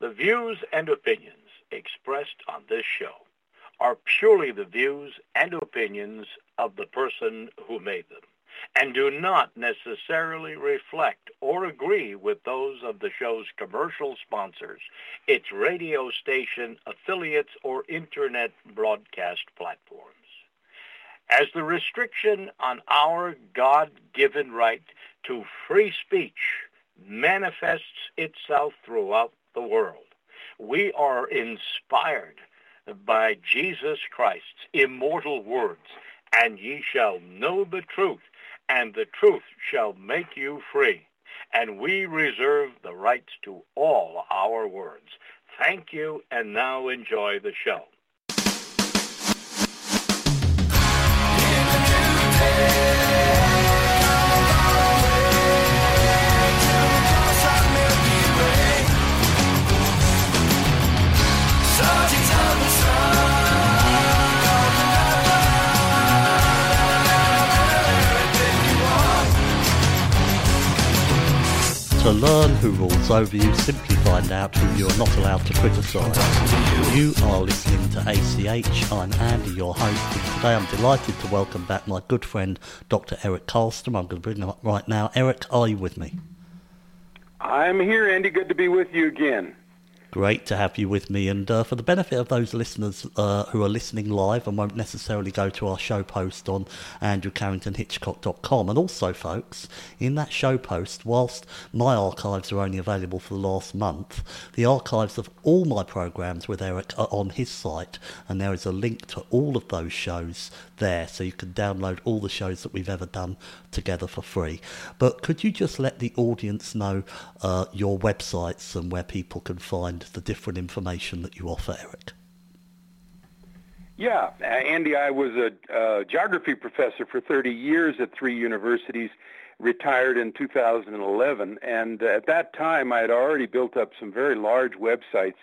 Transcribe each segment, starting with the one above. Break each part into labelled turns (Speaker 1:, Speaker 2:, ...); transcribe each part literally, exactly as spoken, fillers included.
Speaker 1: The views and opinions expressed on this show are purely the views and opinions of the person who made them, and do not necessarily reflect or agree with those of the show's commercial sponsors, its radio station, affiliates, or internet broadcast platforms. As the restriction on our God-given right to free speech manifests itself throughout the world, we are inspired by Jesus Christ's immortal words, and ye shall know the truth, and the truth shall make you free. And we reserve the rights to all our words. Thank you, and now enjoy the show.
Speaker 2: To learn who rules over you, simply find out who you are not allowed to criticise. You are listening to A C H. I'm Andy, your host, and today I'm delighted to welcome back my good friend, Doctor Eric Karlstrom. I'm going to bring him up right now. Eric, are you with me?
Speaker 3: I'm here, Andy. Good to be with you again.
Speaker 2: Great to have you with me, and uh, for the benefit of those listeners uh, who are listening live and won't necessarily go to our show post on andrew carrington hitchcock dot com, and also folks, in that show post, whilst my archives are only available for the last month, the archives of all my programmes with Eric are on his site, and there is a link to all of those shows there, so you can download all the shows that we've ever done together for free. But could you just let the audience know uh, your websites and where people can find the different information that you offer, Eric?
Speaker 3: Yeah, uh, Andy, I was a uh, geography professor for thirty years at three universities, retired in two thousand eleven, and uh, at that time I had already built up some very large websites.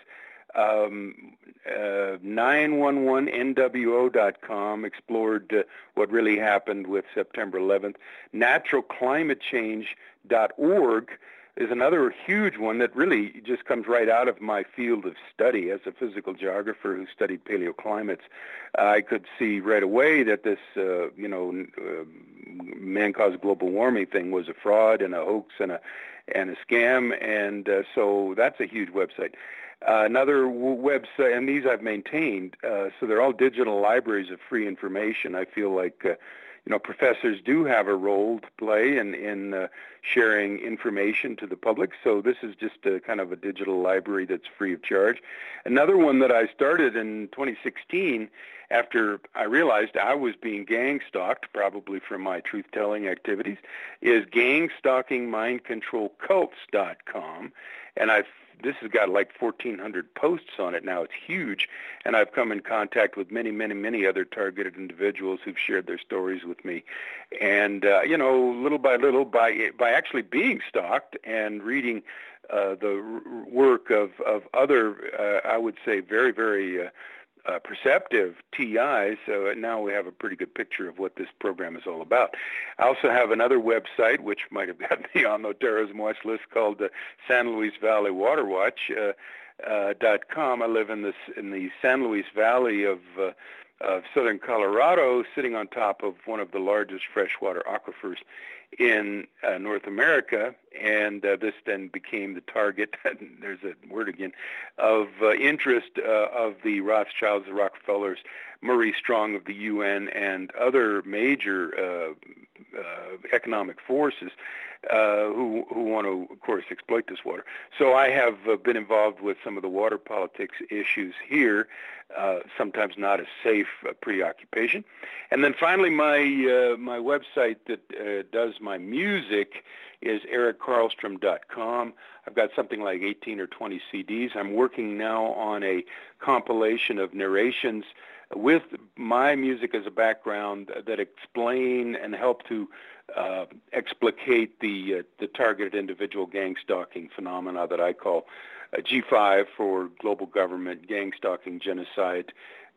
Speaker 3: Um, uh, nine one one N W O dot com explored uh, what really happened with September eleventh. natural climate change dot org is another huge one that really just comes right out of my field of study as a physical geographer who studied paleoclimates. Uh, I could see right away that this, uh, you know, uh, man-caused global warming thing was a fraud and a hoax and a and a scam, and uh, so that's a huge website. Uh, another w- website, and these I've maintained, uh, so they're all digital libraries of free information. I feel like, uh, you know, professors do have a role to play in, in uh, sharing information to the public, so this is just a kind of a digital library that's free of charge. Another one that I started in twenty sixteen, after I realized I was being gang stalked, probably from my truth-telling activities, is gang stalking mind control cults dot com, and I've This has got like fourteen hundred posts on it now. It's huge. And I've come in contact with many, many, many other targeted individuals who've shared their stories with me. And, uh, you know, little by little, by by actually being stalked and reading uh, the r- work of, of other, uh, I would say, very, very uh, Uh, perceptive T Is, so now we have a pretty good picture of what this program is all about. I also have another website, which might have gotten me on the terrorism watch list, called the San Luis Valley Water Watch uh, uh, dot com. I live in this in the San Luis Valley of uh, of southern Colorado, sitting on top of one of the largest freshwater aquifers in uh, North America, and uh, this then became the target, there's a word again, of uh, interest uh, of the Rothschilds, the Rockefellers, Maurice Strong of the U N, and other major uh, uh, economic forces uh, who, who want to, of course, exploit this water. So I have uh, been involved with some of the water politics issues here, uh, sometimes not a safe uh, preoccupation. And then finally, my uh, my website that uh, does my music is eric karlstrom dot com. I've got something like eighteen or twenty C Ds. I'm working now on a compilation of narrations with my music as a background that explain and help to uh, explicate the uh, the targeted individual gang stalking phenomena that I call uh, G five for global government, gang stalking, genocide,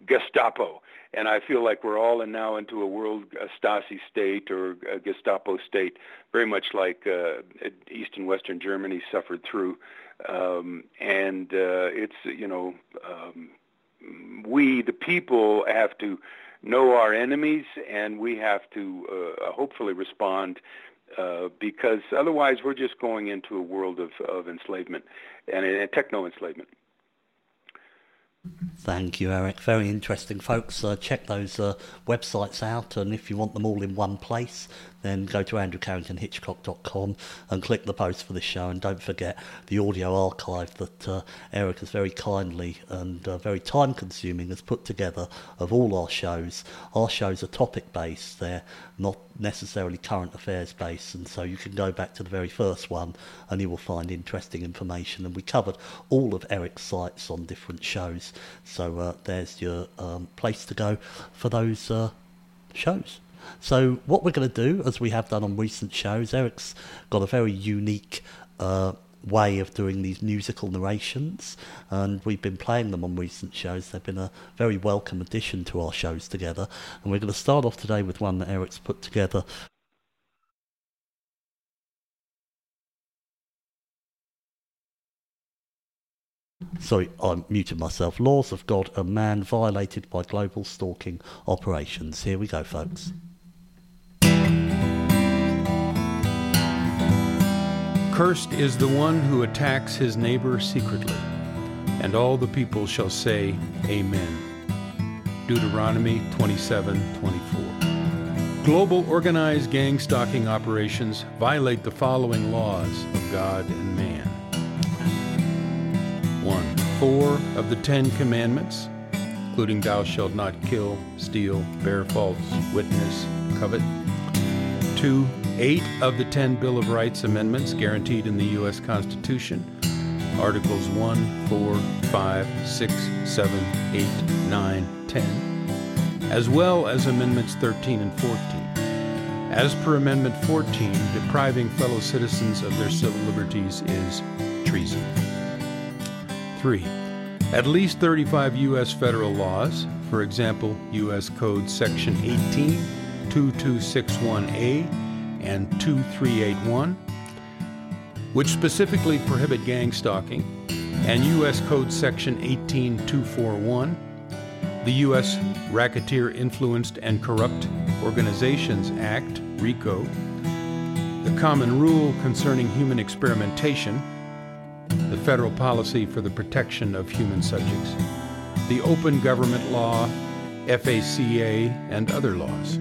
Speaker 3: Gestapo. And I feel like we're all in now into a world a Stasi state or a Gestapo state, very much like uh, East and Western Germany suffered through. Um, and uh, it's, you know, um, we, the people, have to know our enemies, and we have to uh, hopefully respond uh, because otherwise we're just going into a world of, of enslavement and, and techno-enslavement.
Speaker 2: Thank you, Eric. Very interesting, folks. Uh, check those uh, websites out, and if you want them all in one place, then go to andrew carrington hitchcock dot com and click the post for this show. And don't forget the audio archive that uh, Eric has very kindly and uh, very time-consuming has put together of all our shows. Our shows are topic-based. They're not necessarily current affairs-based, and so you can go back to the very first one and you will find interesting information. And we covered all of Eric's sites on different shows, so uh, there's your um, place to go for those uh, shows. So what we're going to do, as we have done on recent shows, Eric's got a very unique uh, way of doing these musical narrations, and we've been playing them on recent shows. They've been a very welcome addition to our shows together, and we're going to start off today with one that Eric's put together. Sorry, I muted myself. Laws of God, a man violated by global stalking operations. Here we go, folks.
Speaker 4: Cursed is the one who attacks his neighbor secretly, and all the people shall say, Amen. Deuteronomy twenty-seven twenty-four. Global organized gang stalking operations violate the following laws of God and man. One. Four of the Ten Commandments, including thou shalt not kill, steal, bear false witness, covet. Two. Eight of the ten Bill of Rights amendments guaranteed in the U S Constitution, Articles one, four, five, six, seven, eight, nine, ten, as well as Amendments thirteen and fourteen. As per Amendment fourteen, depriving fellow citizens of their civil liberties is treason. Three. At least thirty-five U S federal laws, for example, U S Code Section eighteen, twenty-two sixty-one A, and two three eight one, which specifically prohibit gang stalking, and U S Code Section eighteen two forty-one, the U S Racketeer Influenced and Corrupt Organizations Act, RICO, the Common Rule Concerning Human Experimentation, the Federal Policy for the Protection of Human Subjects, the Open Government Law, F A C A, and other laws.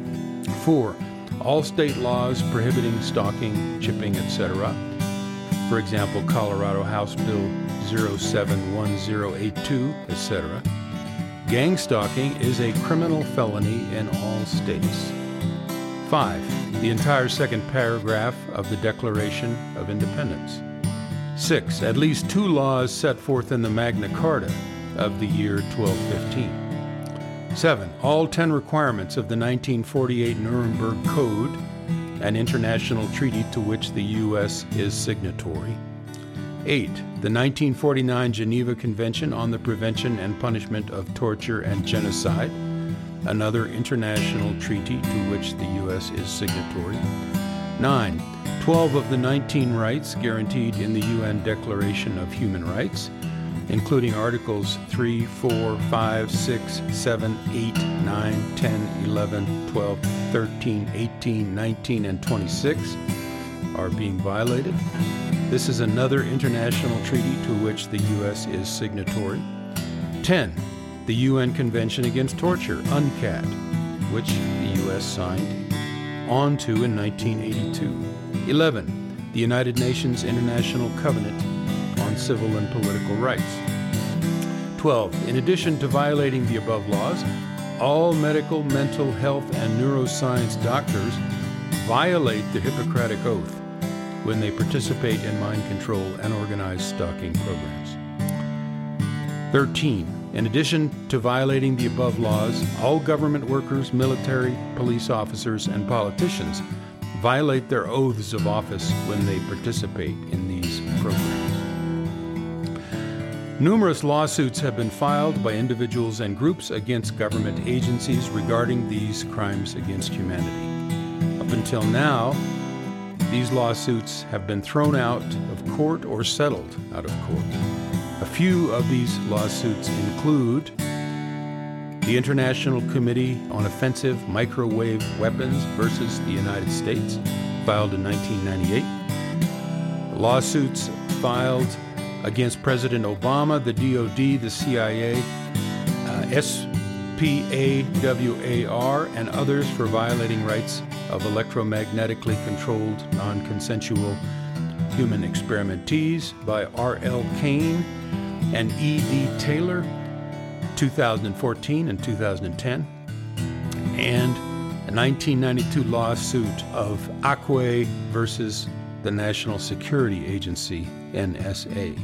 Speaker 4: Four. All state laws prohibiting stalking, chipping, et cetera. For example, Colorado House Bill zero seven one zero eight two, et cetera. Gang stalking is a criminal felony in all states. Five. The entire second paragraph of the Declaration of Independence. Six. At least two laws set forth in the Magna Carta of the year twelve fifteen. Seven. All ten requirements of the nineteen forty-eight Nuremberg Code, an international treaty to which the U S is signatory. Eight. The nineteen forty-nine Geneva Convention on the Prevention and Punishment of Torture and Genocide, another international treaty to which the U S is signatory. Nine. Twelve of the nineteen rights guaranteed in the U N Declaration of Human Rights, including Articles three, four, five, six, seven, eight, nine, ten, eleven, twelve, thirteen, eighteen, nineteen, and twenty-six, are being violated. This is another international treaty to which the U S is signatory. ten. The U N Convention Against Torture, UNCAT, which the U S signed on to in nineteen eighty-two. eleven. The United Nations International Covenant on Civil and Political Rights. twelve. In addition to violating the above laws, all medical, mental health, and neuroscience doctors violate the Hippocratic Oath when they participate in mind control and organized stalking programs. thirteen. In addition to violating the above laws, all government workers, military, police officers, and politicians violate their oaths of office when they participate in these programs. Numerous lawsuits have been filed by individuals and groups against government agencies regarding these crimes against humanity. Up until now, these lawsuits have been thrown out of court or settled out of court. A few of these lawsuits include the International Committee on Offensive Microwave Weapons versus the United States, filed in nineteen ninety-eight. Lawsuits filed against President Obama, the D O D, the C I A, uh, S P A W A R, and others for violating rights of electromagnetically controlled, non-consensual human experimentees by R L Kane and E D Taylor, two thousand fourteen and two thousand ten, and a nineteen ninety-two lawsuit of Acquay versus the National Security Agency, N S A.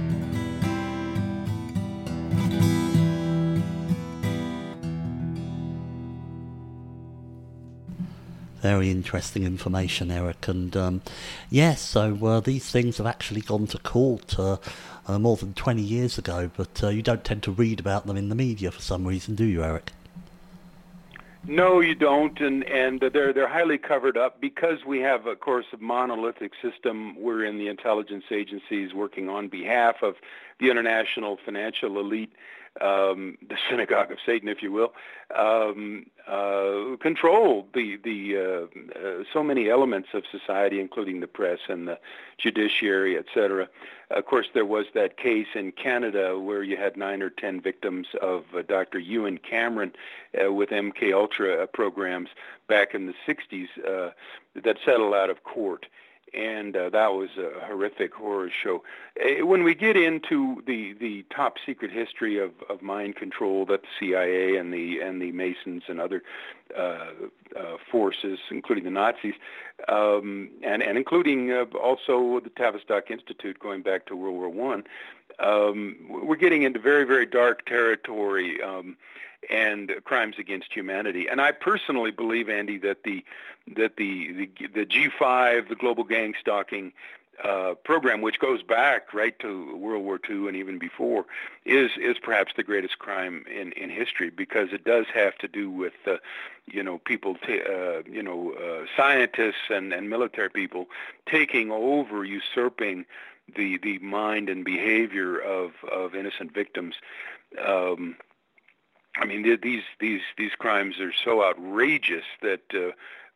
Speaker 2: Very interesting information, Eric. And um, yes, so uh, these things have actually gone to court uh, uh, more than twenty years ago, but uh, you don't tend to read about them in the media for some reason, do you, Eric?
Speaker 3: No, you don't, and and they're they're highly covered up because we have, of course, a monolithic system. We're in the intelligence agencies working on behalf of the international financial elite, um, the synagogue of Satan, if you will, um, uh, control the the uh, uh, so many elements of society, including the press and the judiciary, et cetera. Of course, there was that case in Canada where you had nine or ten victims of uh, Doctor Ewan Cameron uh, with M K Ultra programs back in the sixties uh, that settled out of court. And uh, that was a horrific horror show. Uh, when we get into the, the top secret history of, of mind control that the C I A and the and the Masons and other uh, uh, forces, including the Nazis, um, and and including uh, also the Tavistock Institute going back to World War One, um, we're getting into very very dark territory. Um, and crimes against humanity. And I personally believe, Andy, that the that the the, the G five, the global gang stalking uh, program, which goes back right to World War Two and even before, is is perhaps the greatest crime in, in history, because it does have to do with uh, you know people, t- uh, you know uh, scientists and, and military people taking over, usurping the the mind and behavior of of innocent victims. Um, I mean, these these these crimes are so outrageous that uh,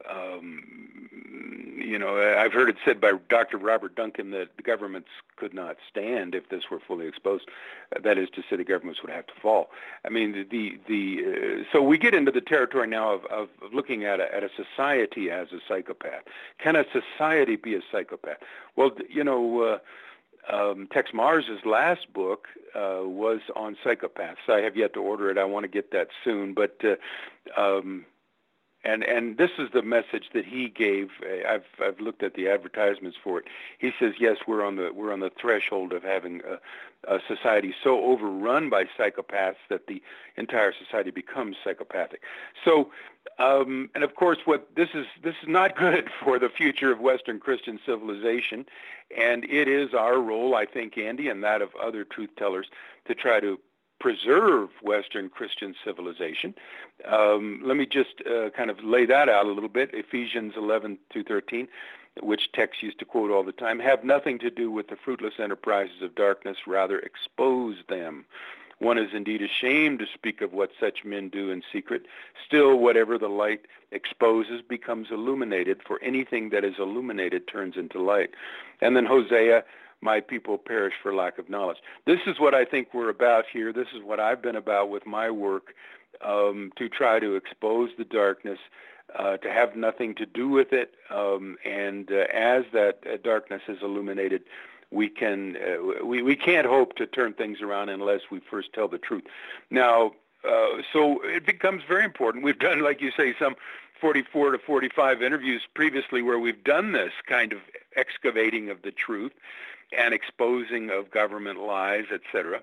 Speaker 3: um, you know I've heard it said by Doctor Robert Duncan that the governments could not stand if this were fully exposed. Uh, that is to say, the governments would have to fall. I mean, the the, the uh, so we get into the territory now of, of looking at a, at a society as a psychopath. Can a society be a psychopath? Well, you know. Uh, Um, Tex Mars's last book uh, was on psychopaths. I have yet to order it. I want to get that soon. But uh, um, and and this is the message that he gave. I've I've looked at the advertisements for it. He says, yes, we're on the we're on the threshold of having a, a society so overrun by psychopaths that the entire society becomes psychopathic. So. Um, and of course, what this is this is not good for the future of Western Christian civilization, and it is our role, I think, Andy, and that of other truth tellers, to try to preserve Western Christian civilization. Um, let me just uh, kind of lay that out a little bit. Ephesians eleven two thirteen, which Tex used to quote all the time, have nothing to do with the fruitless enterprises of darkness, rather expose them. One is indeed ashamed to speak of what such men do in secret. Still, whatever the light exposes becomes illuminated, for anything that is illuminated turns into light. And then Hosea, my people perish for lack of knowledge. This is what I think we're about here. This is what I've been about with my work, um, to try to expose the darkness, uh, to have nothing to do with it. Um, and uh, as that uh, darkness is illuminated, we can uh, we, we can't hope to turn things around unless we first tell the truth. Now, uh, so it becomes very important. We've done, like you say, some forty-four to forty-five interviews previously where we've done this kind of excavating of the truth and exposing of government lies, et cetera,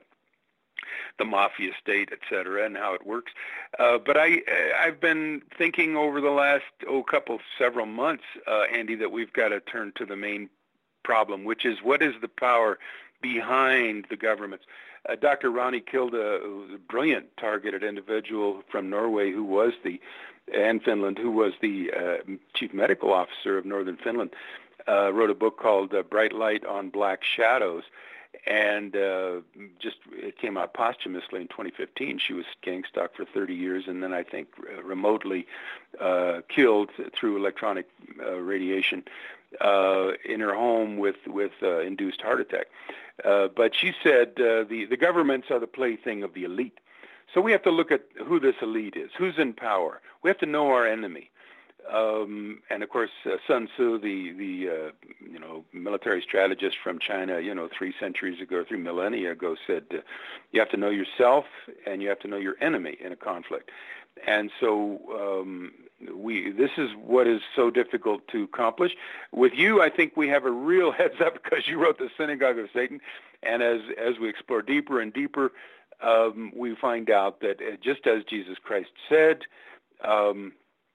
Speaker 3: the mafia state, et cetera, and how it works. Uh, but I, I've been thinking over the last oh, couple, several months, uh, Andy, that we've got to turn to the main problem, which is what is the power behind the governments. Uh, Doctor Ronnie Kilda, a brilliant targeted individual from Norway who was the, and Finland, who was the uh, chief medical officer of Northern Finland, uh, wrote a book called uh, Bright Light on Black Shadows. And uh, just it came out posthumously in twenty fifteen. She was gang stalked for thirty years, and then I think uh, remotely uh, killed through electronic uh, radiation uh, in her home with with uh, induced heart attack. Uh, but she said uh, the the governments are the plaything of the elite. So we have to look at who this elite is, who's in power. We have to know our enemy. Um, and of course, uh, Sun Tzu, the the uh, you know military strategist from China, you know, three centuries ago, three millennia ago, said uh, you have to know yourself and you have to know your enemy in a conflict. And so um, we this is what is so difficult to accomplish. With you, I think we have a real heads up because you wrote the Synagogue of Satan, and as as we explore deeper and deeper, um, we find out that uh, just as Jesus Christ said. Um,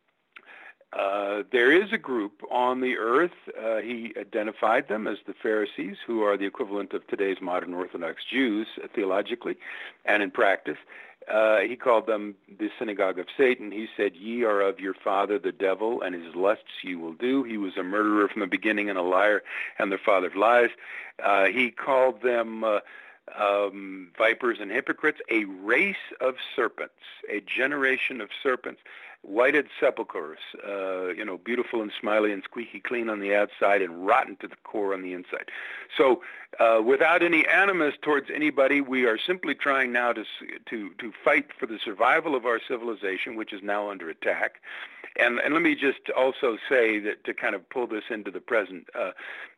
Speaker 3: Uh, there is a group on the earth, uh, he identified them as the Pharisees, who are the equivalent of today's modern Orthodox Jews, uh, theologically and in practice. Uh, he called them the Synagogue of Satan. He said, ye are of your father the devil, and his lusts you will do. He was a murderer from the beginning and a liar, and their father of lies. Uh, he called them uh, um, vipers and hypocrites, a race of serpents, a generation of serpents. Whited sepulchres, uh, you know, beautiful and smiley and squeaky clean on the outside and rotten to the core on the inside. So uh, without any animus towards anybody, we are simply trying now to, to, to fight for the survival of our civilization, which is now under attack. And, and let me just also say that to kind of pull this into the present, uh,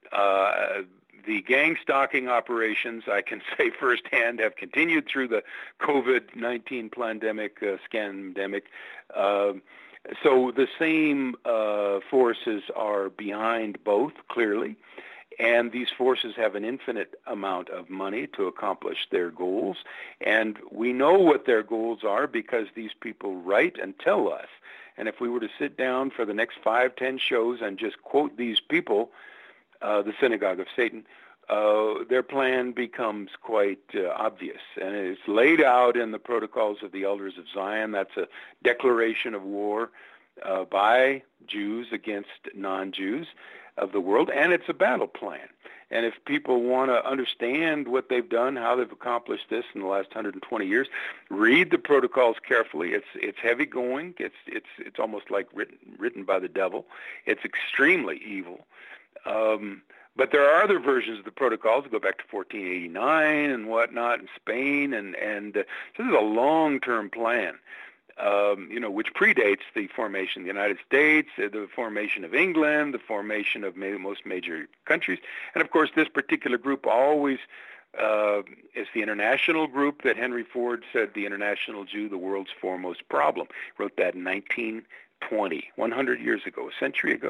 Speaker 3: uh, the gang stalking operations, I can say firsthand, have continued through the COVID nineteen pandemic, uh, scandemic. Uh, so the same uh, forces are behind both, clearly, and these forces have an infinite amount of money to accomplish their goals. And we know what their goals are because these people write and tell us. And if we were to sit down for the next five, ten shows and just quote these people, Uh, the Synagogue of Satan, uh, their plan becomes quite uh, obvious. And it's laid out in the protocols of the Elders of Zion. That's a declaration of war uh, by Jews against non-Jews of the world, and it's a battle plan. And if people want to understand what they've done, how they've accomplished this in the last one hundred twenty years, read the protocols carefully. It's it's heavy going. It's it's it's almost like written written by the devil. It's extremely evil. Um, but there are other versions of the protocols that go back to fourteen eighty-nine and whatnot in Spain, and and uh, so this is a long-term plan, um, you know, which predates the formation of the United States, uh, the formation of England, the formation of ma- most major countries, and of course this particular group always uh, is the international group that Henry Ford said the international Jew, the world's foremost problem. He wrote that in nineteen twenty, one hundred years ago, a century ago.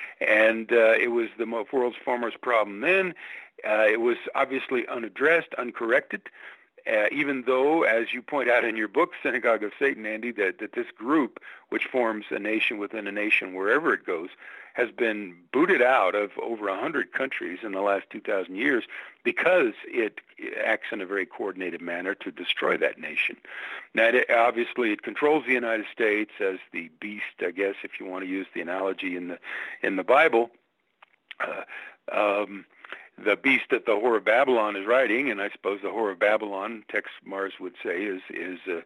Speaker 3: And uh, it was the world's foremost problem then. Uh, it was obviously unaddressed, uncorrected, uh, even though, as you point out in your book, Synagogue of Satan, Andy, that, that this group, which forms a nation within a nation wherever it goes, has been booted out of over one hundred countries in the last two thousand years because it acts in a very coordinated manner to destroy that nation. Now, it, obviously, it controls the United States as the beast, I guess, if you want to use the analogy in the in the Bible. Uh, um, the beast that the Whore of Babylon is riding, and I suppose the Whore of Babylon, Tex Mars would say, is is uh,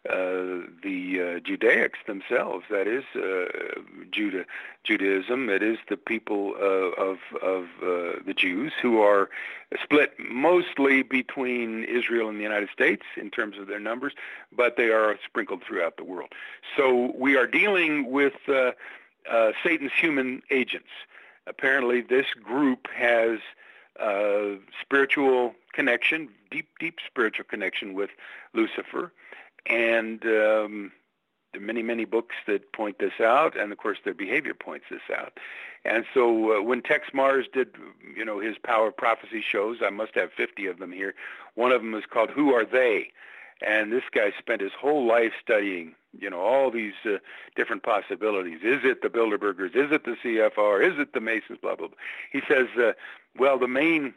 Speaker 3: uh, the uh, Judaics themselves. That is uh, Judah, Judaism. It is the people uh, of of uh, the Jews who are split mostly between Israel and the United States in terms of their numbers, but they are sprinkled throughout the world. So we are dealing with uh, uh, Satan's human agents. Apparently, this group has uh, spiritual connection, deep, deep spiritual connection with Lucifer, and um, there are many, many books that point this out, and of course, their behavior points this out. And so, uh, when Tex Mars did, you know, his Power Prophecy shows, I must have fifty of them here. One of them is called "Who Are They?" And this guy spent his whole life studying, you know, all these uh, different possibilities. Is it the Bilderbergers? Is it the C F R? Is it the Masons? Blah, blah, blah. He says, uh, well, the main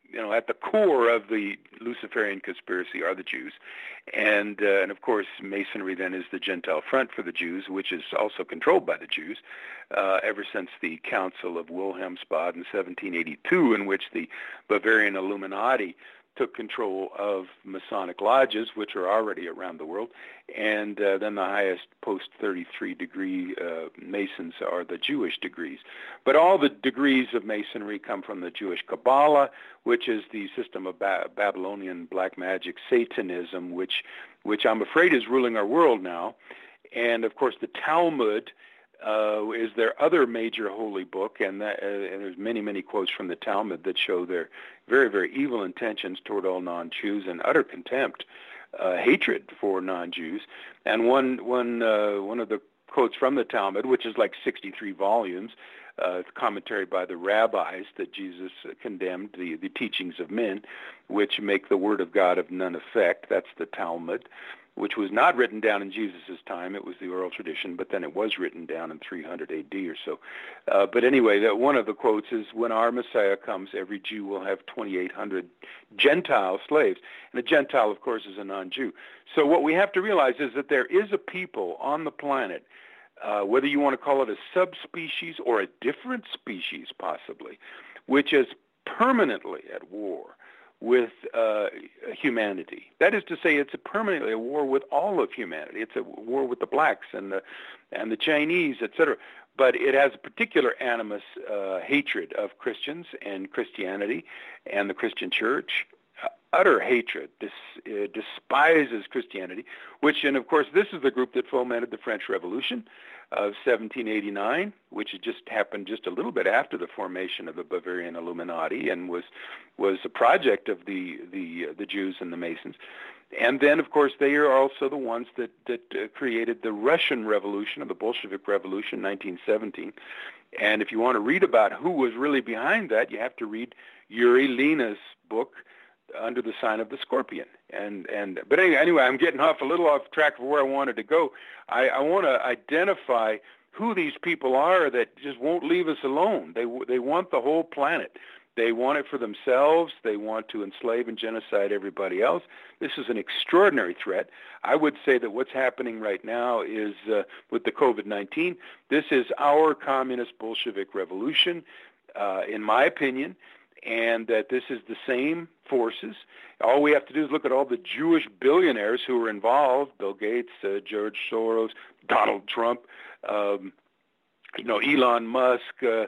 Speaker 3: you know, at the core of the Luciferian conspiracy are the Jews. And, uh, and of course, Masonry then is the Gentile Front for the Jews, which is also controlled by the Jews uh, ever since the Council of Wilhelmsbad in seventeen eighty-two, in which the Bavarian Illuminati took control of Masonic lodges, which are already around the world, and uh, then the highest post thirty-three degree uh, Masons are the Jewish degrees. But all the degrees of Masonry come from the Jewish Kabbalah, which is the system of ba- Babylonian black magic Satanism, which, which I'm afraid is ruling our world now. And of course, the Talmud Uh, is their other major holy book, and, that, uh, and there's many, many quotes from the Talmud that show their very, very evil intentions toward all non-Jews and utter contempt, uh, hatred for non-Jews. And one, one, uh, one of the quotes from the Talmud, which is like sixty-three volumes, uh, commentary by the rabbis that Jesus condemned, the, the teachings of men, which make the word of God of none effect. That's the Talmud, which was not written down in Jesus' time. It was the oral tradition, but then it was written down in three hundred A D or so. Uh, but anyway, the, one of the quotes is, when our Messiah comes, every Jew will have twenty-eight hundred Gentile slaves. And a Gentile, of course, is a non-Jew. So what we have to realize is that there is a people on the planet, uh, whether you want to call it a subspecies or a different species possibly, which is permanently at war with uh, humanity. That is to say, it's a permanently a war with all of humanity. It's a war with the blacks and the and the Chinese, et cetera. But it has a particular animus uh, hatred of Christians and Christianity and the Christian church. Uh, utter hatred, dis- uh, despises Christianity, which, and of course, this is the group that fomented the French Revolution of seventeen eighty-nine, which had just happened just a little bit after the formation of the Bavarian Illuminati, and was was a project of the the uh, the Jews and the Masons. And then, of course, they are also the ones that that uh, created the Russian Revolution, of the Bolshevik Revolution, nineteen seventeen. And if you want to read about who was really behind that, you have to read Yuri Lina's book, Under the Sign of the Scorpion. And and but anyway, anyway, I'm getting off a little off track of where I wanted to go. I, I want to identify who these people are that just won't leave us alone. They they want the whole planet. They want it for themselves. They want to enslave and genocide everybody else. This is an extraordinary threat. I would say that what's happening right now is, uh, with the COVID nineteen, this is our communist Bolshevik revolution, uh, in my opinion, and that this is the same forces. All we have to do is look at all the Jewish billionaires who are involved: Bill Gates, uh, George Soros, Donald Trump, um, you know, Elon Musk, uh,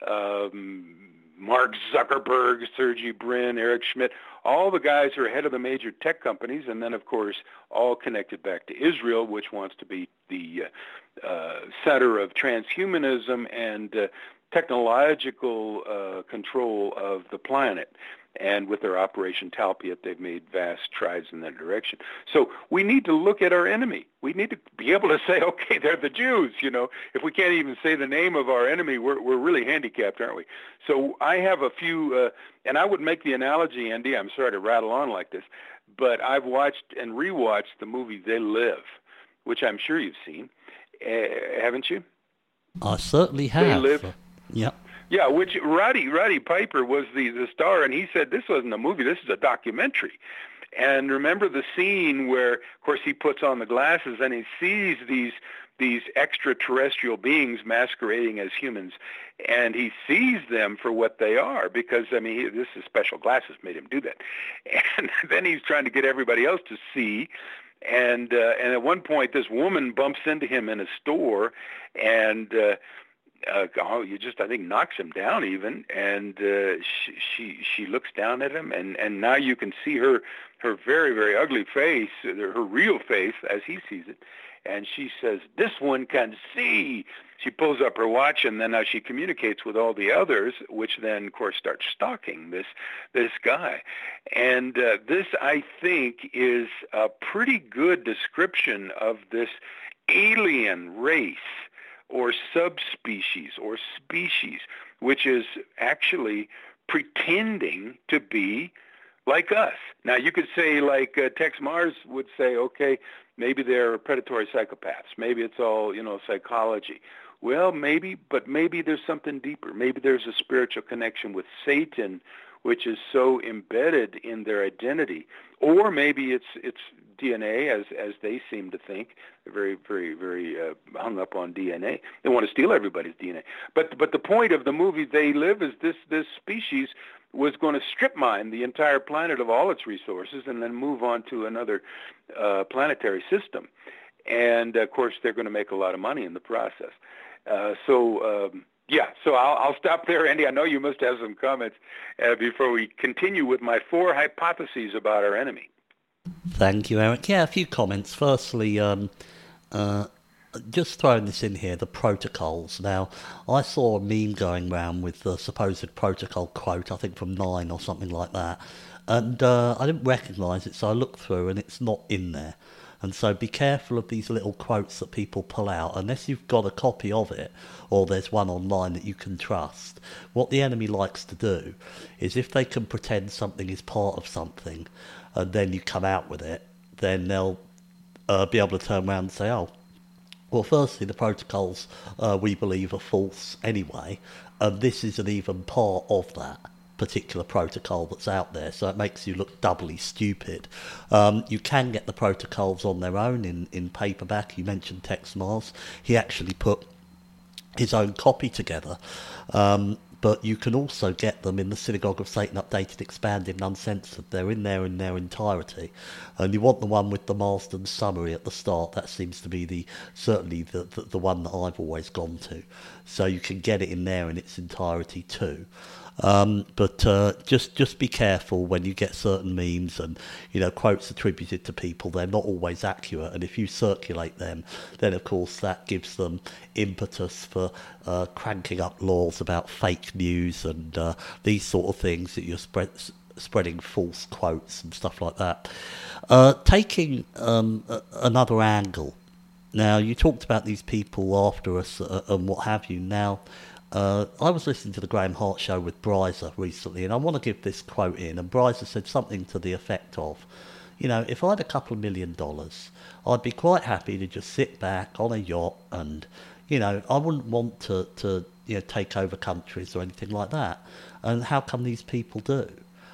Speaker 3: um, Mark Zuckerberg, Sergey Brin, Eric Schmidt, all the guys who are head of the major tech companies, and then, of course, all connected back to Israel, which wants to be the uh, uh, center of transhumanism and uh, technological uh, control of the planet. And with their Operation Talpiot, they've made vast strides in that direction. So we need to look at our enemy. We need to be able to say, okay, they're the Jews. You know, if we can't even say the name of our enemy, we're we're really handicapped, aren't we? So I have a few, uh, and I would make the analogy, Andy, I'm sorry to rattle on like this, but I've watched and rewatched the movie They Live, which I'm sure you've seen, uh, haven't you?
Speaker 2: I certainly have.
Speaker 3: They Live.
Speaker 2: Yep.
Speaker 3: Yeah, which Roddy Roddy Piper was the, the star, and he said this wasn't a movie, this is a documentary. And remember the scene where, of course, he puts on the glasses and he sees these these extraterrestrial beings masquerading as humans, and he sees them for what they are, because, I mean, he, this is special glasses made him do that. And then he's trying to get everybody else to see. And uh, and at one point, this woman bumps into him in a store, and uh, uh, oh, you just I think knocks him down even. And uh, she, she she looks down at him, and, and now you can see her her very very ugly face, her real face as he sees it. And she says, "This one can see." She pulls up her watch, and then now she communicates with all the others, which then, of course, starts stalking this this guy. And uh, this, I think, is a pretty good description of this alien race or subspecies or species, which is actually pretending to be like us. Now, you could say, like uh, Tex Mars would say, okay, maybe they're predatory psychopaths. Maybe it's all, you know, psychology. Well, maybe, but maybe there's something deeper. Maybe there's a spiritual connection with Satan, which is so embedded in their identity. Or maybe it's it's D N A, as as they seem to think. They're very, very, very uh, hung up on D N A. They want to steal everybody's D N A. But but the point of the movie They Live is this this species was going to strip mine the entire planet of all its resources and then move on to another uh, planetary system. And, of course, they're going to make a lot of money in the process. Uh, so, um, yeah, so I'll, I'll stop there, Andy. I know you must have some comments uh, before we continue with my four hypotheses about our enemy.
Speaker 2: Thank you, Eric. Yeah, a few comments. Firstly, um, uh, just throwing this in here, the protocols. Now, I saw a meme going around with the supposed protocol quote, I think from Nine or something like that. And uh, I didn't recognise it, so I looked through and it's not in there. And so be careful of these little quotes that people pull out, unless you've got a copy of it or there's one online that you can trust. What the enemy likes to do is if they can pretend something is part of something and then you come out with it, then they'll uh, be able to turn around and say, oh, well, firstly, the protocols uh, we believe are false anyway, and this isn't even part of that particular protocol that's out there, so it makes you look doubly stupid. Um, you can get the protocols on their own in, in paperback. You mentioned Tex Mars. He actually put his own copy together, um, but you can also get them in the Synagogue of Satan Updated, Expanded and Uncensored. They're in there in their entirety, and you want the one with the Marsden summary at the start. That seems to be the certainly the, the, the one that I've always gone to, so you can get it in there in its entirety too. Um, but uh, just just be careful when you get certain memes and, you know, quotes attributed to people. They're not always accurate, and if you circulate them, then of course that gives them impetus for uh, cranking up laws about fake news and uh, these sort of things, that you're spread, spreading false quotes and stuff like that. Uh, taking um, a, another angle. Now, you talked about these people after us uh, and what have you. Now, Uh, I was listening to the Graham Hart show with Bryza recently, and I want to give this quote in, and Bryza said something to the effect of, you know, if I had a couple of million dollars, I'd be quite happy to just sit back on a yacht and, you know, I wouldn't want to, to you know, take over countries or anything like that. And how come these people do?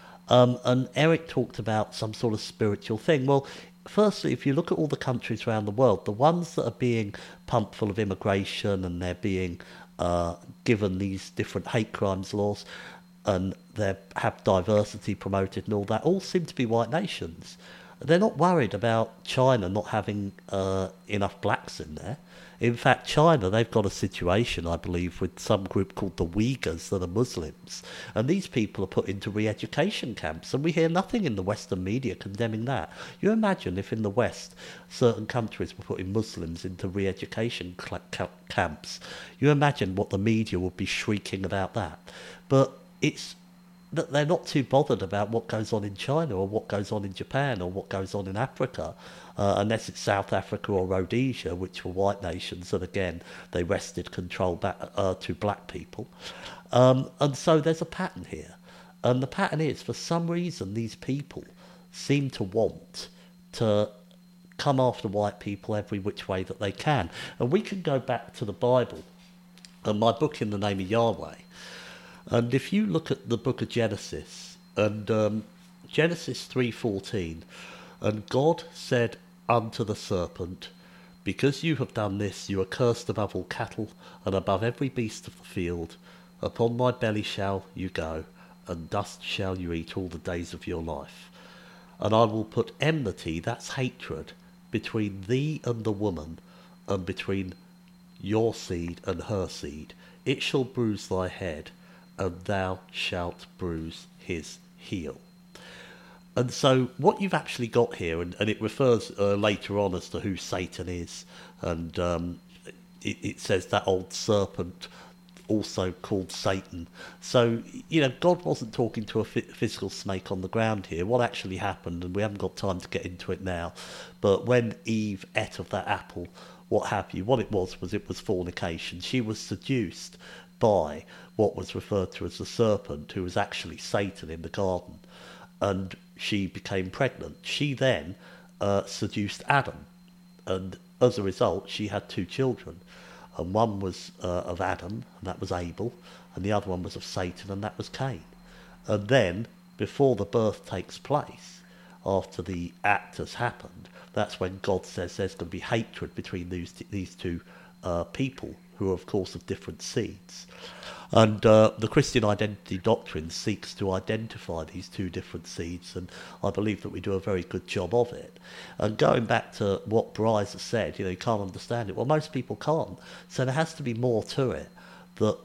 Speaker 2: Um, and Eric talked about some sort of spiritual thing. Well, firstly, if you look at all the countries around the world, the ones that are being pumped full of immigration and they're being Uh, given these different hate crimes laws and they have diversity promoted and all that, all seem to be white nations. They're not worried about China not having uh, enough blacks in there. In fact, China, they've got a situation, I believe, with some group called the Uyghurs that are Muslims, and these people are put into re-education camps, and we hear nothing in the Western media condemning that. You imagine if in the West certain countries were putting Muslims into re-education cl- camps, you imagine what the media would be shrieking about that. But it's that they're not too bothered about what goes on in China or what goes on in Japan or what goes on in Africa, uh, unless it's South Africa or Rhodesia, which were white nations, and again, they wrested control back uh, to black people. Um, and so there's a pattern here. And the pattern is, for some reason, these people seem to want to come after white people every which way that they can. And we can go back to the Bible and my book, In the Name of Yahweh. And if you look at the book of Genesis, and um, Genesis three fourteen, and God said unto the serpent, because you have done this, you are cursed above all cattle, and above every beast of the field. Upon my belly shall you go, and dust shall you eat all the days of your life. And I will put enmity, that's hatred, between thee and the woman, and between your seed and her seed. It shall bruise thy head, and thou shalt bruise his heel. And so what you've actually got here, and, and it refers uh, later on as to who Satan is, and um, it, it says that old serpent also called Satan. So, you know, God wasn't talking to a f- physical snake on the ground here. What actually happened, and we haven't got time to get into it now, but when Eve ate of that apple, what have you, what it was was it was fornication. She was seduced by what was referred to as the serpent, who was actually Satan in the garden, and she became pregnant. She then uh, seduced Adam, and as a result she had two children, and one was uh, of Adam, and that was Abel, and the other one was of Satan, and that was Cain. And then, before the birth takes place, after the act has happened, that's when God says there's going to be hatred between these, these two uh, people, who are, of course, of different seeds. And uh, the Christian identity doctrine seeks to identify these two different seeds, and I believe that we do a very good job of it. And going back to what Bryce has said, you know, you can't understand it. Well, most people can't. So there has to be more to it, that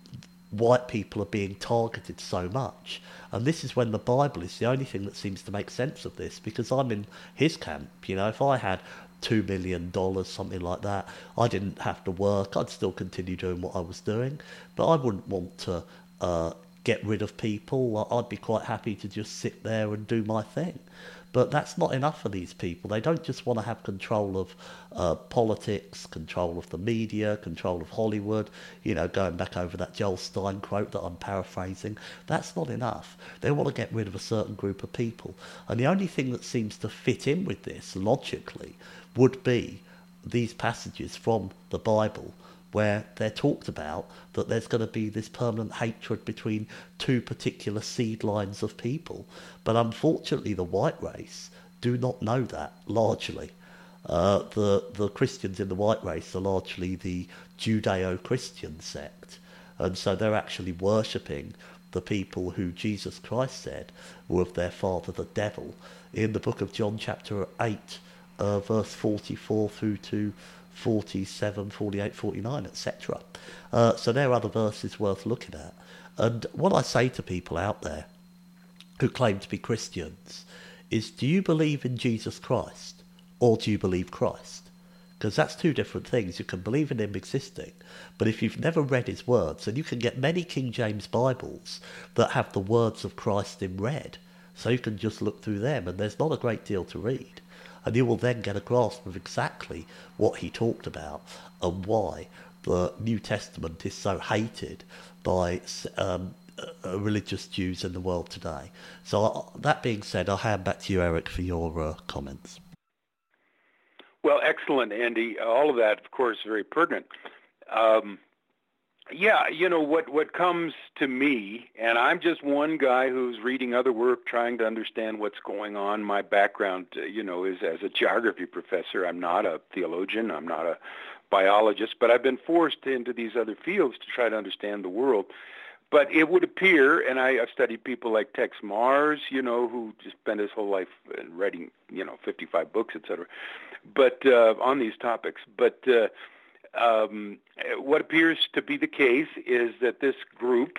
Speaker 2: white people are being targeted so much. And this is when the Bible is the only thing that seems to make sense of this, because I'm in his camp. You know, if I had two million dollars, something like that, I didn't have to work, I'd still continue doing what I was doing, but I wouldn't want to uh, get rid of people. I'd be quite happy to just sit there and do my thing. But that's not enough for these people. They don't just want to have control of uh, politics, control of the media, control of Hollywood, you know, going back over that Joel Stein quote that I'm paraphrasing. That's not enough. They want to get rid of a certain group of people. And the only thing that seems to fit in with this, logically, would be these passages from the Bible where they're talked about that there's going to be this permanent hatred between two particular seed lines of people. But unfortunately, the white race do not know that, largely. Uh, the, the Christians in the white race are largely the Judeo-Christian sect. And so they're actually worshipping the people who Jesus Christ said were of their father, the devil, in the book of John chapter eight, uh, verse forty-four through to forty-seven, forty-eight, forty-nine, et cetera. Uh, so there are other verses worth looking at. And what I say to people out there who claim to be Christians is, do you believe in Jesus Christ or do you believe Christ? Because that's two different things. You can believe in him existing, but if you've never read his words, and you can get many King James Bibles that have the words of Christ in red, so you can just look through them, and there's not a great deal to read. And you will then get a grasp of exactly what he talked about and why the New Testament is so hated by um, uh, religious Jews in the world today. So uh, that being said, I'll hand back to you, Eric, for your uh, comments.
Speaker 3: Well, excellent, Andy. All of that, of course, very pertinent. Um, yeah, you know, what, what comes to me, and I'm just one guy who's reading other work, trying to understand what's going on. My background, uh, you know, is as a geography professor. I'm not a theologian. I'm not a biologist, but I've been forced into these other fields to try to understand the world. But it would appear, and I, I've studied people like Tex Mars, you know, who just spent his whole life writing, you know, fifty-five books, et cetera, but uh, on these topics. But uh, um, what appears to be the case is that this group,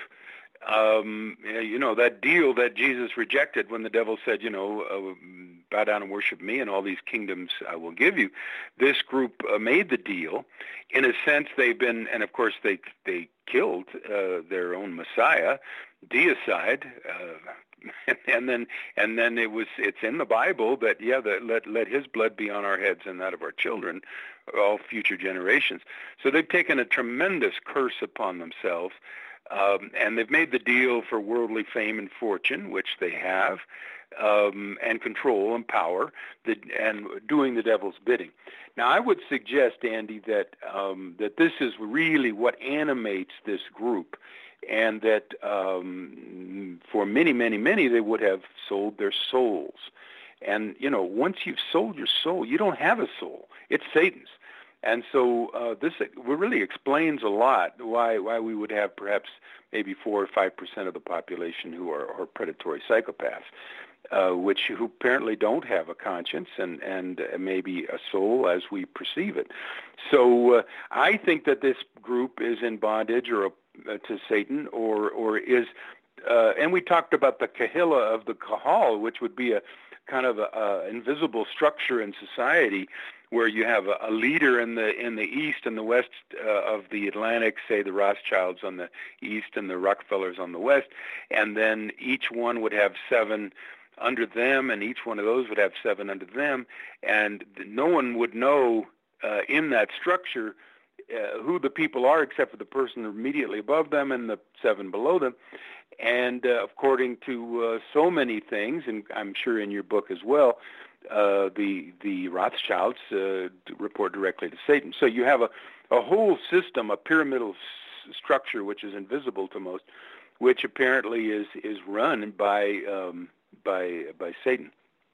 Speaker 3: um, you know, that deal that Jesus rejected when the devil said, you know, uh, bow down and worship me and all these kingdoms I will give you, this group uh, made the deal. In a sense, they've been, and of course they they killed uh, their own Messiah, deicide, uh, and then and then it was it's in the Bible that yeah, that let let his blood be on our heads and that of our children, all future generations. So they've taken a tremendous curse upon themselves, um, and they've made the deal for worldly fame and fortune, which they have, um, and control and power, the, and doing the devil's bidding. Now, I would suggest, Andy, that um, that this is really what animates this group, and that um, for many, many, many, they would have sold their souls. And, you know, once you've sold your soul, you don't have a soul. It's Satan's. And so uh, this really explains a lot why why we would have perhaps maybe four or five percent of the population who are, are predatory psychopaths. Uh, which who apparently don't have a conscience and, and maybe a soul as we perceive it. So uh, I think that this group is in bondage or uh, to Satan, or or is, uh, and we talked about the kahila of the kahal, which would be a kind of a, a invisible structure in society where you have a, a leader in the in the east and the west uh, of the Atlantic, say the Rothschilds on the east and the Rockefellers on the west, and then each one would have seven under them, and each one of those would have seven under them, and no one would know uh, in that structure uh, who the people are except for the person immediately above them and the seven below them. And uh, according to uh, so many things, and I'm sure in your book as well, uh, the the Rothschilds uh, report directly to Satan. So you have a, a whole system, a pyramidal s- structure which is invisible to most, which apparently is is run by um, by by Satan.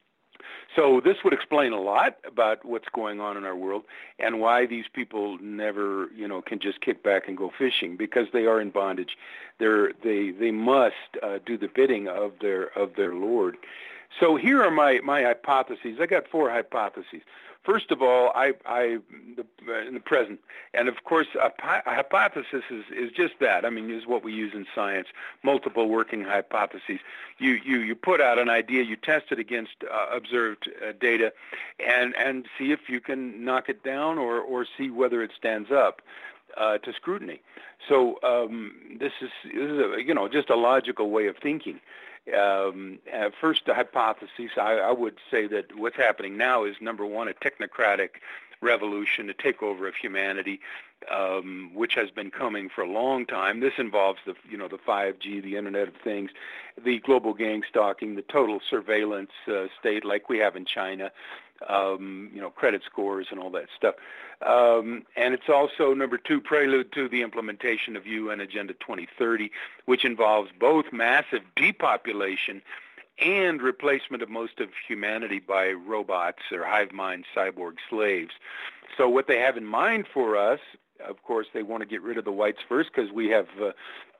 Speaker 3: So this would explain a lot about what's going on in our world and why these people never, you know, can just kick back and go fishing, because they are in bondage. They're, they they must uh, do the bidding of their of their Lord. So here are my, my hypotheses. I got four hypotheses. First of all, I, I the, in the present, and of course, a, a hypothesis is, is just that. I mean, is what we use in science, multiple working hypotheses. You you, you put out an idea, you test it against uh, observed uh, data, and, and see if you can knock it down or, or see whether it stands up uh, to scrutiny. So um, this is this is a, you know just a logical way of thinking. Um, uh, first, the hypothesis, I, I would say that what's happening now is, number one, a technocratic revolution, a takeover of humanity, um, which has been coming for a long time. This involves the, you know, the five G, the Internet of Things, the global gang stalking, the total surveillance uh, state like we have in China, um, you know, credit scores and all that stuff. Um, and it's also, number two, prelude to the implementation of U N Agenda twenty thirty, which involves both massive depopulation and replacement of most of humanity by robots or hive mind cyborg slaves. So what they have in mind for us, of course, they want to get rid of the whites first, because we have uh,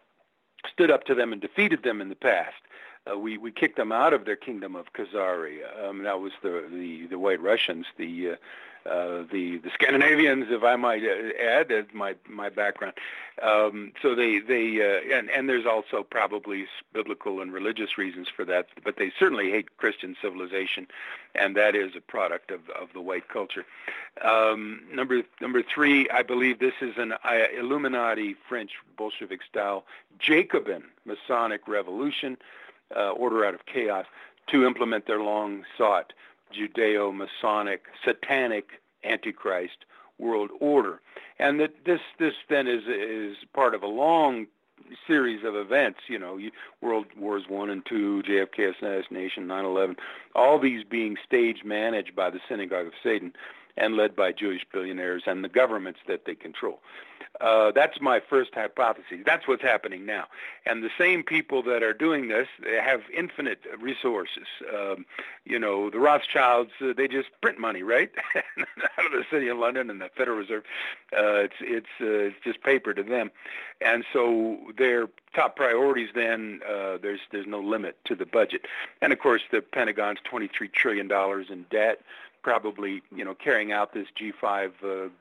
Speaker 3: stood up to them and defeated them in the past. Uh, we, we kicked them out of their kingdom of Khazari. Um, that was the, the, the White Russians, the uh, uh, the the Scandinavians, if I might add, as my my background. Um, so they they uh, and and there's also probably biblical and religious reasons for that, but they certainly hate Christian civilization, and that is a product of, of the white culture. Um, number number three, I believe this is an uh, Illuminati French Bolshevik style Jacobin Masonic revolution. Uh, order out of chaos, to implement their long-sought Judeo-Masonic, satanic Antichrist world order. And that this this then is is part of a long series of events, you know, World Wars One and Two, J F K assassination, nine eleven, all these being staged, managed by the Synagogue of Satan and led by Jewish billionaires and the governments that they control. Uh, that's my first hypothesis. That's what's happening now. And the same people that are doing this, they have infinite resources. Um, you know, the Rothschilds, uh, they just print money, right? Out of the City of London and the Federal Reserve. Uh, it's it's uh, it's just paper to them. And so their top priorities then, uh, there's there's no limit to the budget. And, of course, the Pentagon's twenty-three trillion dollars in debt, probably, you know, carrying out this G five uh, uh,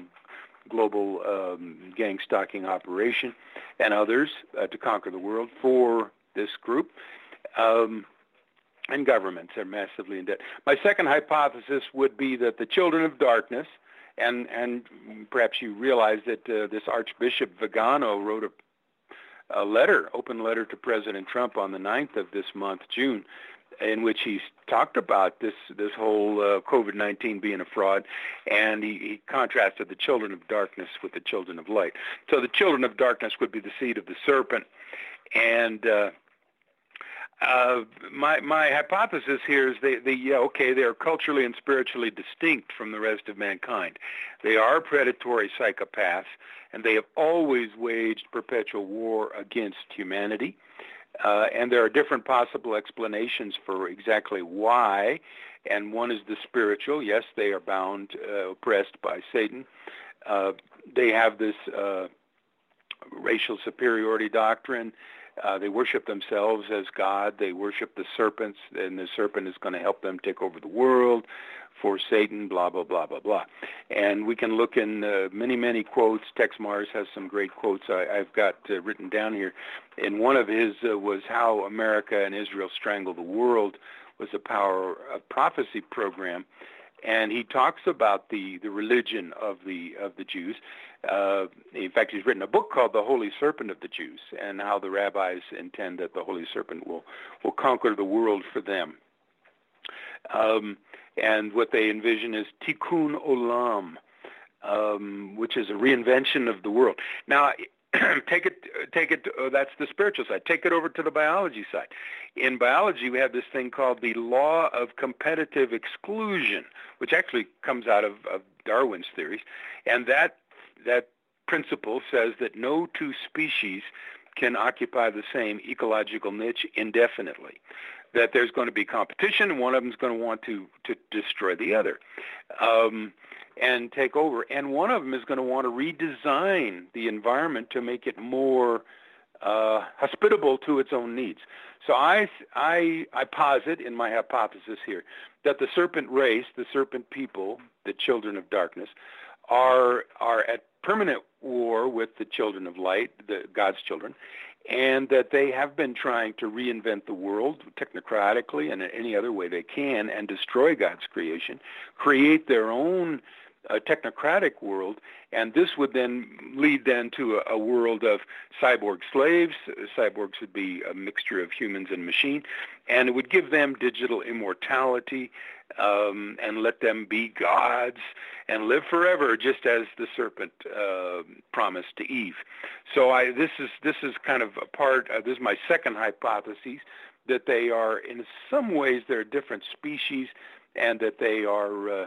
Speaker 3: global um, gang stalking operation, and others uh, to conquer the world for this group. Um, and governments are massively in debt. My second hypothesis would be that the children of darkness, and, and perhaps you realize that uh, this Archbishop Vigano wrote a, a letter, open letter to President Trump on the ninth of this month, June, in which he talked about this this whole uh, COVID nineteen being a fraud, and he, he contrasted the children of darkness with the children of light. So the children of darkness would be the seed of the serpent, and uh, uh, my my hypothesis here is they, they yeah okay they are culturally and spiritually distinct from the rest of mankind. They are predatory psychopaths, and they have always waged perpetual war against humanity. Uh, and there are different possible explanations for exactly why, and one is the spiritual. Yes, they are bound, uh, oppressed by Satan. Uh, they have this uh, racial superiority doctrine. Uh, they worship themselves as God. They worship the serpents, and the serpent is going to help them take over the world for Satan, blah, blah, blah, blah, blah. And we can look in uh, many, many quotes. Tex Mars has some great quotes I, I've got uh, written down here. And one of his uh, was How America and Israel Strangled the World, was a Power of Prophecy program. And he talks about the, the religion of the of the Jews. Uh, in fact, he's written a book called The Holy Serpent of the Jews, and how the rabbis intend that the Holy Serpent will, will conquer the world for them. Um, and what they envision is Tikkun Olam, um, which is a reinvention of the world. Now, take it, take it. Uh, that's the spiritual side. Take it over to the biology side. In biology, we have this thing called the law of competitive exclusion, which actually comes out of, of Darwin's theories, and that that principle says that no two species can occupy the same ecological niche indefinitely. That there's going to be competition, and one of them is going to want to, to destroy the other um, and take over. And one of them is going to want to redesign the environment to make it more uh, hospitable to its own needs. So I, I, I posit in my hypothesis here that the serpent race, the serpent people, the children of darkness, are are at permanent war with the children of light, the God's children, and that they have been trying to reinvent the world technocratically and in any other way they can and destroy God's creation, create their own uh, technocratic world, and this would then lead then to a, a world of cyborg slaves. Cyborgs would be a mixture of humans and machine, and it would give them digital immortality um, and let them be gods and live forever, just as the serpent uh, promised to Eve. So I, this is this is kind of a part. Uh, this is my second hypothesis, that they are in some ways they're different species, and that they are uh,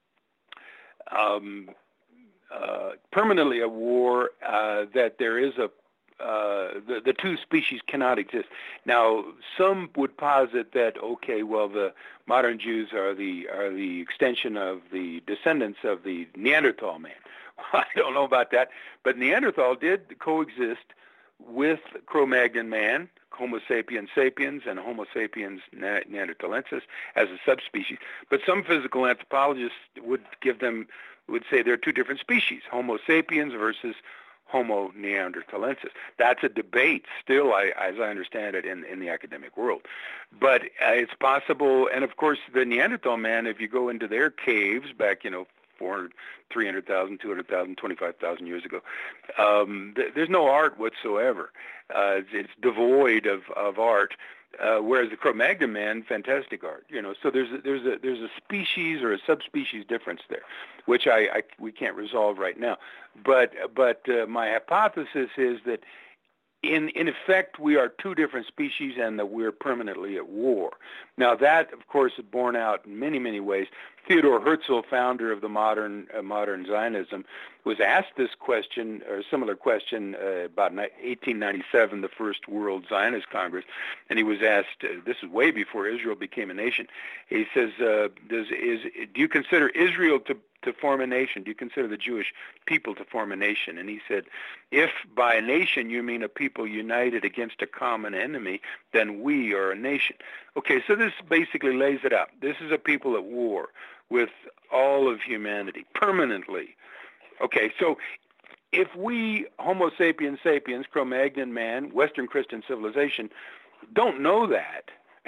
Speaker 3: um, uh, permanently at war. Uh, that there is a Uh, the, the two species cannot exist. Now, some would posit that, okay, well, the modern Jews are the are the extension of the descendants of the Neanderthal man. I don't know about that, but Neanderthal did coexist with Cro-Magnon man, Homo sapiens sapiens, and Homo sapiens neanderthalensis as a subspecies. But some physical anthropologists would give them would say they're two different species, Homo sapiens versus Homo neanderthalensis. That's a debate still, I, as I understand it, in, in the academic world. But uh, it's possible, and of course, the Neanderthal man, if you go into their caves back, you know, four hundred, three hundred thousand, two hundred thousand, twenty-five thousand years ago, um, th- there's no art whatsoever. Uh, it's, it's devoid of, of art. Uh, whereas the Cro-Magnon man, fantastic art, you know. So there's a, there's a there's a species or a subspecies difference there, which I, I we can't resolve right now. But but uh, my hypothesis is that in in effect we are two different species and that we're permanently at war. Now that, of course, is borne out in many many ways. Theodor Herzl, founder of the modern uh, modern Zionism, was asked this question or a similar question uh, about eighteen ninety-seven, the first World Zionist Congress, and he was asked. Uh, this is way before Israel became a nation. He says, uh, "Does is do you consider Israel to to form a nation? Do you consider the Jewish people to form a nation?" And he said, "If by a nation you mean a people united against a common enemy, then we are a nation." Okay, so this basically lays it out. This is a people at war with all of humanity permanently. Okay, so if we, Homo sapiens sapiens, Cro-Magnon man, Western Christian civilization, don't know that,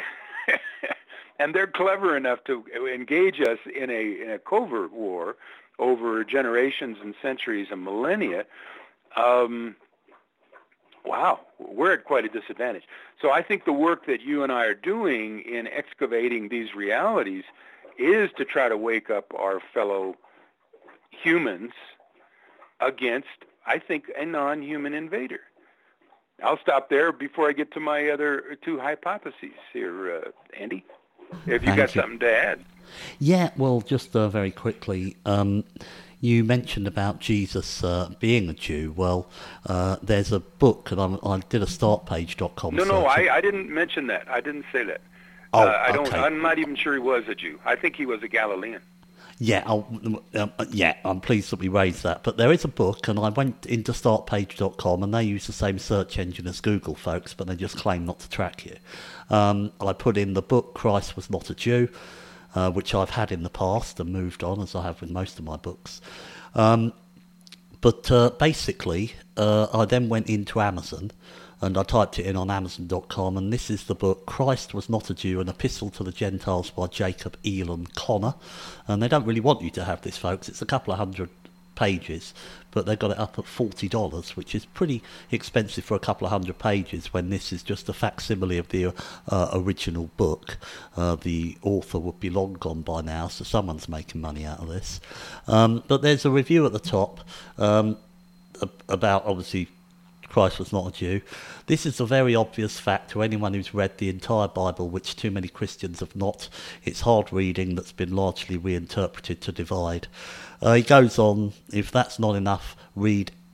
Speaker 3: and they're clever enough to engage us in a, in a covert war over generations and centuries and millennia, um, wow, we're at quite a disadvantage. So I think the work that you and I are doing in excavating these realities is to try to wake up our fellow humans against, I think, a non-human invader. I'll stop there before I get to my other two hypotheses here, uh, Andy, if you
Speaker 2: Thank
Speaker 3: got
Speaker 2: you.
Speaker 3: something to add.
Speaker 2: Yeah, well, just uh, very quickly, um, you mentioned about Jesus uh, being a Jew. Well, uh, there's a book, and I'm, I did a start page dot com
Speaker 3: No, no,
Speaker 2: search.
Speaker 3: I, I didn't mention that. I didn't say that.
Speaker 2: Oh,
Speaker 3: uh, I don't.
Speaker 2: okay.
Speaker 3: I'm not even sure he was a Jew. I think he was a Galilean.
Speaker 2: Yeah, I'll, um, yeah, I'm pleased that we raised that. But there is a book, and I went into start page dot com, and they use the same search engine as Google, folks, but they just claim not to track you. Um, I put in the book Christ Was Not a Jew, uh, which I've had in the past and moved on, as I have with most of my books. Um, but uh, basically, uh, I then went into Amazon, and I typed it in on amazon dot com, and this is the book, Christ Was Not a Jew, An Epistle to the Gentiles by Jacob Elam Connor. And they don't really want you to have this, folks. It's a couple of hundred pages, but they got it up at forty dollars, which is pretty expensive for a couple of hundred pages when this is just a facsimile of the uh, original book. Uh, the author would be long gone by now, so someone's making money out of this. Um, but there's a review at the top um, about, obviously, Christ was not a Jew. This is a very obvious fact to anyone who's read the entire Bible, which too many Christians have not. It's hard reading that's been largely reinterpreted to divide. Uh, he goes on, if that's not enough, read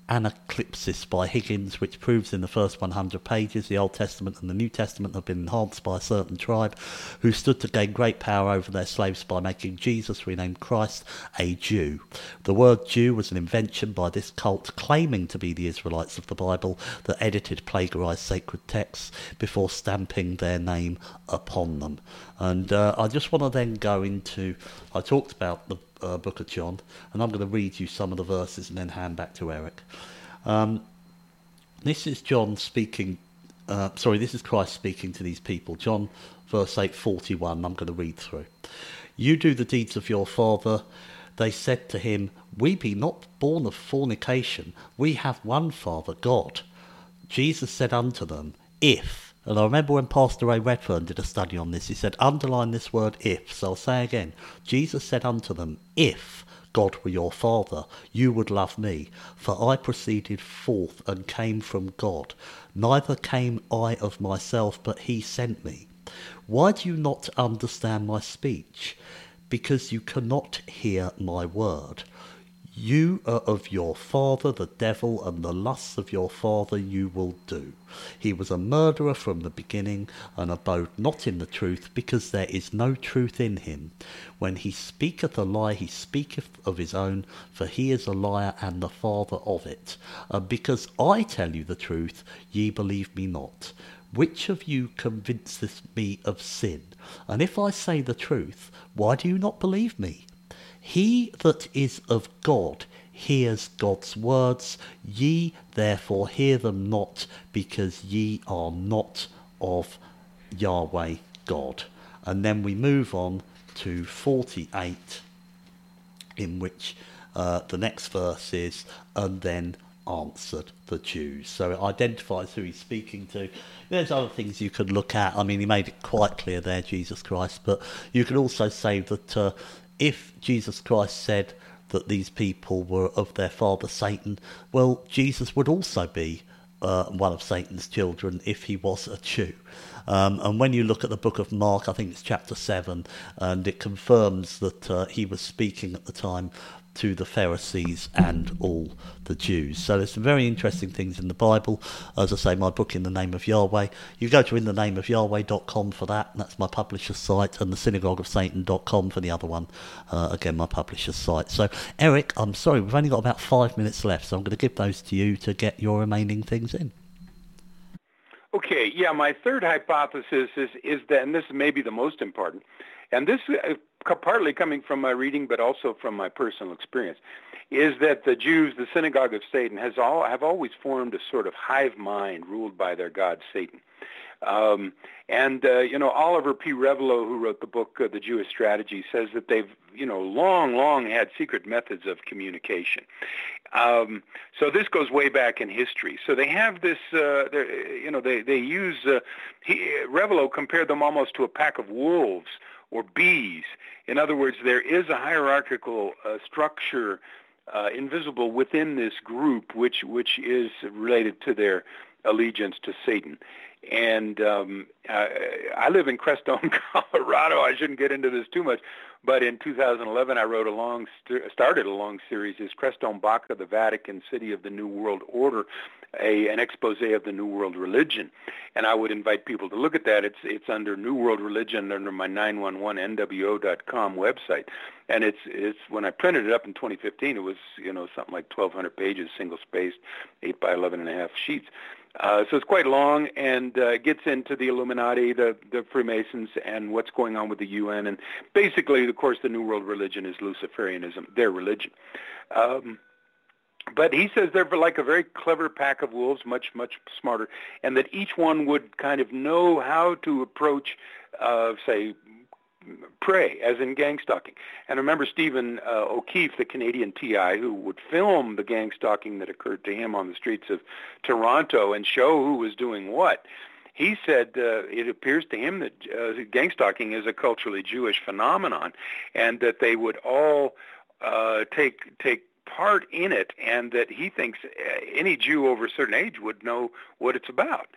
Speaker 2: Anaclipsis by Higgins, which proves in the first one hundred pages the Old Testament and the New Testament have been enhanced by a certain tribe who stood to gain great power over their slaves by making Jesus, renamed Christ, a Jew. The word Jew was an invention by this cult claiming to be the Israelites of the Bible that edited plagiarized sacred texts before stamping their name upon them. And uh, I just want to then go into, I talked about the uh, book of John, and I'm going to read you some of the verses and then hand back to Eric. Um, this is John speaking, uh, sorry, this is Christ speaking to these people. John verse eight forty-one, I'm going to read through. You do the deeds of your father. They said to him, we be not born of fornication. We have one Father, God. Jesus said unto them, if. And I remember when Pastor Ray Redfern did a study on this, he said, underline this word if. So I'll say again, Jesus said unto them, if God were your Father, you would love me, for I proceeded forth and came from God. Neither came I of myself, but he sent me. Why do you not understand my speech? Because you cannot hear my word. You are of your father the devil, and the lusts of your father you will do. He was a murderer from the beginning, and abode not in the truth, because there is no truth in him. When he speaketh a lie, he speaketh of his own, for he is a liar and the father of it. And because I tell you the truth, ye believe me not. Which of you convinceth me of sin? And if I say the truth, why do you not believe me? He that is of God hears God's words. Ye therefore hear them not, because ye are not of Yahweh God. And then we move on to forty-eight, in which uh, the next verse is, and then answered the Jews. So it identifies who he's speaking to. There's other things you could look at. I mean, he made it quite clear there, Jesus Christ, but you could also say that uh, if Jesus Christ said that these people were of their father Satan, well, Jesus would also be uh, one of Satan's children if he was a Jew. Um, and when you look at the book of Mark, I think it's chapter seven, and it confirms that uh, he was speaking at the time to the Pharisees and all the Jews. So there's some very interesting things in the Bible. As I say, my book, In the Name of Yahweh. You go to in the name of yahweh dot com for that, and that's my publisher's site, and the synagogue of satan dot com for the other one, uh, again, my publisher's site. So, Eric, I'm sorry, we've only got about five minutes left, so I'm going to give those to you to get your remaining things in.
Speaker 3: Okay, yeah, my third hypothesis is, is that, and this may be the most important, and this uh, partly coming from my reading, but also from my personal experience, is that the Jews, the synagogue of Satan, has all have always formed a sort of hive mind ruled by their god Satan. Um, and, uh, you know, Oliver P. Revelo, who wrote the book, uh, The Jewish Strategy, says that they've, you know, long, long had secret methods of communication. Um, so this goes way back in history. So they have this, uh, you know, they, they use, uh, he, Revelo compared them almost to a pack of wolves or bees. In other words, there is a hierarchical uh, structure uh, invisible within this group, which which is related to their allegiance to Satan. And um, I, I live in Crestone, Colorado. I shouldn't get into this too much, but in two thousand eleven, I wrote a long, st- started a long series, is Crestone Baca, the Vatican City of the New World Order, a an expose of the New World Religion. And I would invite people to look at that. It's it's under New World Religion under my nine one one N W O dot com website. And it's it's when I printed it up in twenty fifteen, it was, you know, something like twelve hundred pages, single spaced, eight by eleven and a half sheets. Uh, so it's quite long, and uh, gets into the Illuminati, the, the Freemasons, and what's going on with the U N. And basically, of course, the New World Religion is Luciferianism, their religion. Um, but he says they're like a very clever pack of wolves, much, much smarter, and that each one would kind of know how to approach, uh, say, prey, as in gang stalking. And remember Stephen uh, O'Keefe, the Canadian T I, who would film the gang stalking that occurred to him on the streets of Toronto and show who was doing what. He said uh, it appears to him that uh, gang stalking is a culturally Jewish phenomenon, and that they would all uh, take take part in it, and that he thinks any Jew over a certain age would know what it's about.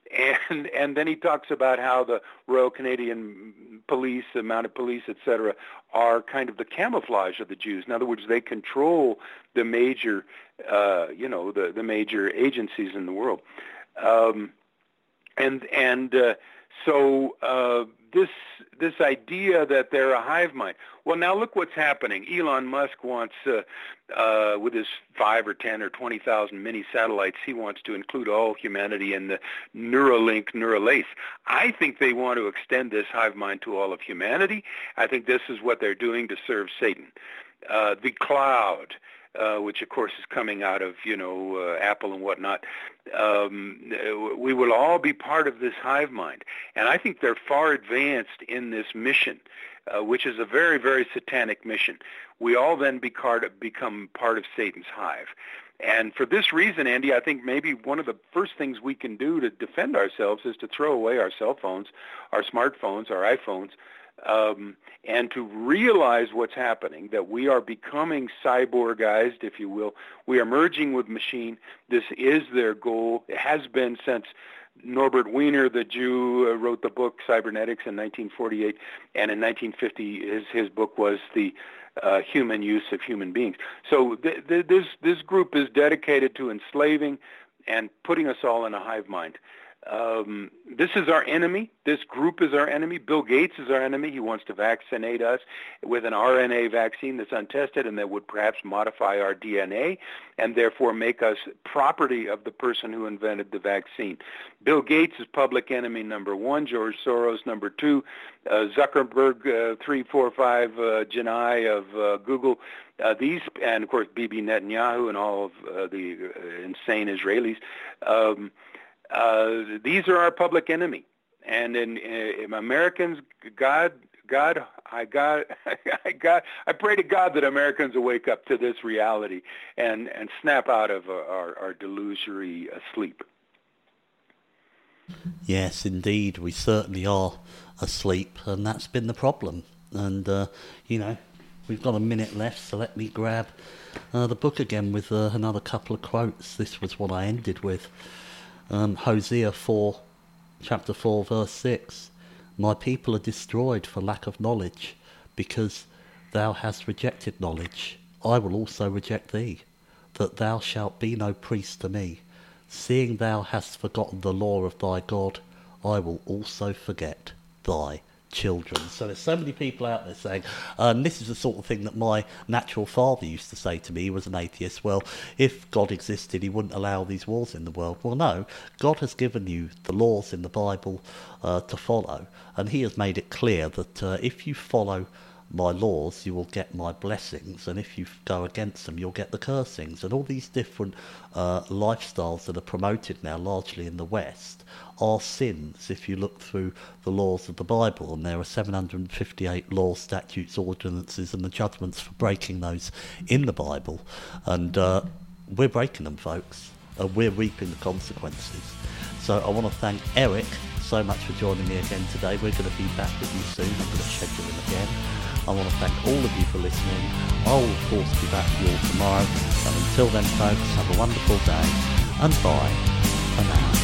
Speaker 3: And and then he talks about how the Royal Canadian Police, the Mounted Police, et cetera, are kind of the camouflage of the Jews. In other words, they control the major, uh, you know, the, the major agencies in the world. Um, and and uh, so uh, this this idea that they're a hive mind. Well, now look what's happening. Elon Musk wants, uh, uh, with his five or ten or twenty thousand mini satellites, he wants to include all humanity in the Neuralink Neuralace. I think they want to extend this hive mind to all of humanity. I think this is what they're doing to serve Satan. Uh, the cloud. Uh, which of course is coming out of, you know, uh, Apple and whatnot. Um, we will all be part of this hive mind. And I think they're far advanced in this mission, uh, which is a very, very satanic mission. We all then be part of, become part of Satan's hive. And for this reason, Andy, I think maybe one of the first things we can do to defend ourselves is to throw away our cell phones, our smartphones, our iPhones, Um, and to realize what's happening, that we are becoming cyborgized, if you will. We are merging with machine. This is their goal. It has been since Norbert Wiener, the Jew, uh, wrote the book Cybernetics in nineteen forty-eight, and in nineteen fifty his, his book was The uh, Human Use of Human Beings. So th- th- this, this group is dedicated to enslaving and putting us all in a hive mind. Um, this is our enemy. This group is our enemy. Bill Gates is our enemy. He wants to vaccinate us with an R N A vaccine that's untested and that would perhaps modify our D N A and therefore make us property of the person who invented the vaccine. Bill Gates is public enemy number one. George Soros number two. Uh, Zuckerberg, uh, three, four, five, uh, Janai of uh, Google. Uh, these, and of course, Bibi Netanyahu and all of uh, the uh, insane Israelis. Um, Uh, these are our public enemy, and in, in Americans, God, God, I God, I God, I pray to God that Americans will wake up to this reality and, and snap out of our, our delusory sleep.
Speaker 2: Yes, indeed, we certainly are asleep, and that's been the problem. And uh, you know, we've got a minute left, so let me grab uh, the book again with uh, another couple of quotes. This was what I ended with. Um, Hosea four, chapter four, verse six. My people are destroyed for lack of knowledge, because thou hast rejected knowledge. I will also reject thee, that thou shalt be no priest to me. Seeing thou hast forgotten the law of thy God, I will also forget thy children. So there's so many people out there saying, um, this is the sort of thing that my natural father used to say to me. He was an atheist. Well, if God existed, he wouldn't allow these wars in the world. Well, no, God has given you the laws in the Bible uh, to follow, and he has made it clear that uh, if you follow my laws, you will get my blessings, and if you go against them, you'll get the cursings. And all these different uh, lifestyles that are promoted now, largely in the West, are sins if you look through the laws of the Bible. And there are seven hundred fifty-eight laws, statutes, ordinances, and the judgments for breaking those in the Bible. And uh, we're breaking them, folks, and we're reaping the consequences. So I want to thank Eric so much for joining me again today. We're going to be back with you soon. I'm going to schedule him again. I want to thank all of you for listening. I will, of course, be back with you all tomorrow. And until then, folks, have a wonderful day, and bye for now.